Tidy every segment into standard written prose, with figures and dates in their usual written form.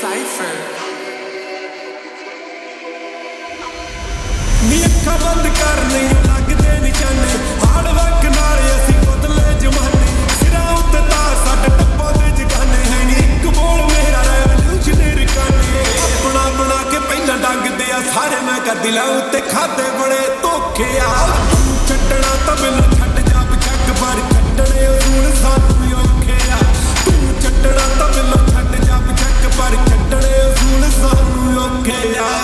Cypher. ਨੀ ਅੱਖਾਂ ਬੰਦ ਕਰ ਨਹੀਂ ਲੱਗਦੇ ਨਿਸ਼ਾਨੇ ਹਾੜ ਵਕ ਨਾਲ ਅਸੀਂ ਬਦਲੇ ਜਮਾਨੇ ਸਿਰਾਂ ਉੱਤੇ ਤਾਂ ਸਾਡੇ ਟੱਪਾਂ ਦੇ ਜਗਾਨੇ ਹੈ ਨੀ ਇੱਕ ਬੋਲ ਮੇਰਾ ਰੈਵੋਲੂਸ਼ਨਰੀ ਕਾਨੇ ਆਪਣਾ ਬਣਾ ਕੇ ਪਹਿਲਾਂ ਡੰਗਦੇ ਆ ਸਾਰੇ ਮੈਂ ਕਾ ਦਿਲਾਂ ਉੱਤੇ ਖਾਦੇ ਬੜੇ ਧੋਖੇ ਆ ਛੱਡਣਾ ਤਾਂ ਮੈਨੂੰ ਛੱਡ ਜਾ ਬਚੱਕ ਪਰ ਛੱਡਣੇ ਅਸੂਲ ਸਾਨੂੰ ਔਖੇ ਆ ਤੂੰ ਛੱਡਣਾ ਤਾਂ ਮੈਨੂੰ ਛੱਡ ਜਾ ਬਚੱਕ ਪਰ ਛੱਡਣੇ ਅਸੂਲ ਸਾਨੂੰ ਔਖੇ ਆ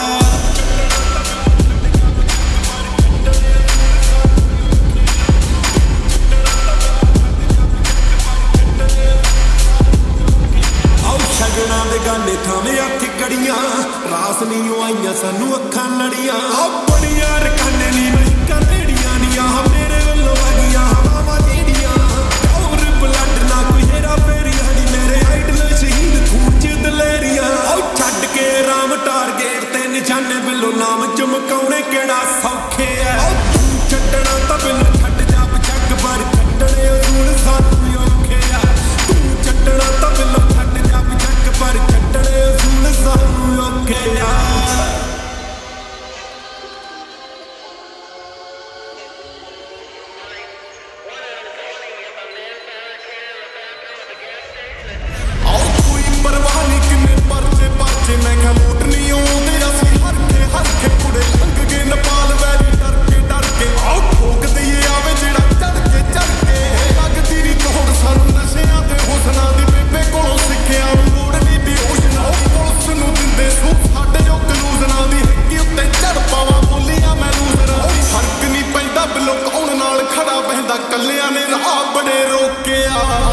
ਸ਼ਗਨਾਂ ਦੇ ਗਾਨੇ ਥਾਵੇਂ ਹੱਥ ਕੜੀਆਂ ਰਾਸ ਨਹੀਂ ਆਈਆਂ ਸਾਨੂੰ ਅੱਖਾਂ ਲੜੀਆਂ ਆ ਬੜੀਆਂ ਰਕਾਨੇ ਨਹੀਂ ਮਹਿਕਾਂ ਢੇੜੀਆਂ ਨੀਆਂ ਮੇਰੇ ਵੱਲੋਂ ਵਾਗੀਆਂ ਹਵਾਵਾਂ ਜਿਹੜੀਆਂ ਔਰ ਬਲੱਡ ਨਾ ਕੋਈ ਹੇਰਾ ਫੇਰੀਆਂ ਨੀ ਮੇਰੇ ਆਈਡਲ ਸ਼ਹੀਦ ਖੂਨ ਚ ਦਲੇਰੀਆਂ ਉਹ ਛੱਡ ਕੇ ਰਾਮ ਟਾਰਗੇਟ ਤੇ ਨਿਸ਼ਾਨੇ ਵੱਲੋਂ ਨਾਮ ਚਮਕਾਉਣੇ ਕਿਹੜਾ ਸੌਖੇ ਐ ਤੂੰ ਛੱਡਣਾ ਤਾਂ ਮੈਨੂੰ ਛੱਡ ਜਾ ਬਚੱਕ ਪਰ ਛੱਡਣੇ ਅਸੂਲ ਸਾਨੂੰ ਔਖੇ ਆ ਤੂੰ ਛੱਡਣਾ ਤਾਂ ਮੈਨੂੰ ਛੱਡ ਜਾ ਬਚੱਕ ਪਰ ਛੱਡਣੇ ਅਸੂਲ ਸਾਨੂੰ ਔਖੇ ਆ ਮੈਂ ਕਿਹਾ ਲੋਟ ਨਹੀਂ ਆਉਂਦੇ ਅਸੀਂ ਹਰ ਕੇ ਕੁੜੇ ਲੰਘ ਗਏ ਨੇਪਾਲ ਵੈਰੀ ਡਰ ਕੇ ਆਓ ਠੋਕ ਦਈਏ ਆਵੇ ਜਿਹੜਾ ਚੜ ਕੇ ਲੱਗਦੀ ਨਹੀਂ ਤੋੜ ਸਾਨੂੰ ਨਸ਼ਿਆਂ ਤੇ ਹੁਸਨਾਂ ਦੀ ਬੇਬੇ ਕੋਲੋਂ ਸਿੱਖਿਆ ਲੋੜ ਨਹੀਂ ਬੇਹੋਸ਼ਨਾ ਪੁਲਿਸ ਨੂੰ ਦਿੰਦੇ ਸੂ ਸਾਡੇ ਜੋ ਕਲੂਜ਼ਨਾਂ ਦੀ ਹਿੱਕੀ ਉੱਤੇ ਚੜ ਪਾਵਾਂ ਬੋਲੀਆਂ ਮੈਂ ਲੂਜ਼ਰਾਂ ਫਰਕ ਨਹੀਂ ਪੈਂਦਾ ਬਿਲੋ ਕੌਣ ਨਾਲ ਖੜਾ ਬਹਿੰਦਾ ਕੱਲਿਆਂ ਨੇ ਰਾਹ ਬੜੇ ਰੋਕਿਆ